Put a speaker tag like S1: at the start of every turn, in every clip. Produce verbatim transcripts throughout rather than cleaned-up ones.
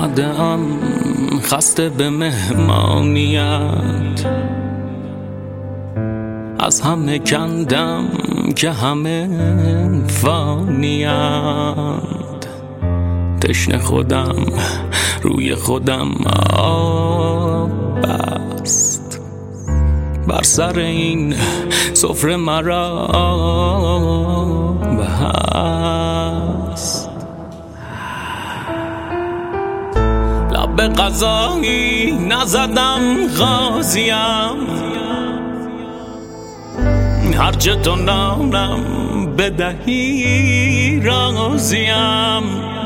S1: اومدم خسته به مهمانیت، از همه کندم که همه فانیند. تشنه خودم روی خودم آب بست، بر سر این سفره مرا بست. لب به غذایی نزدم غازیم، هرچه تو نانم بدهی راضیم.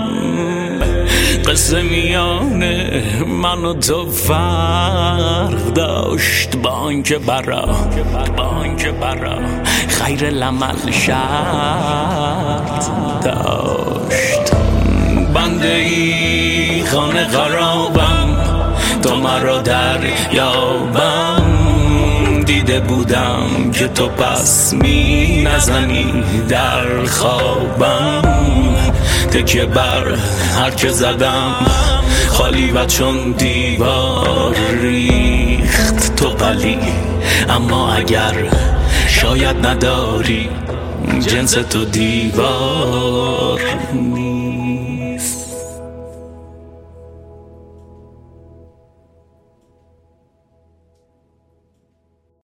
S1: قصه میان من و تو فرق داشت، با آنکه برا با آنکه برا خیر العمل شرط داشت. بنده ای خانه خرابم، تو مرا در یابم. دیده بودم که تو پس می نزنی در خوابم. تکیه بر هر که زدم خالی و چون دیوار ریخت. تو قلی اما اگر شاید نداری، جنس تو دیوار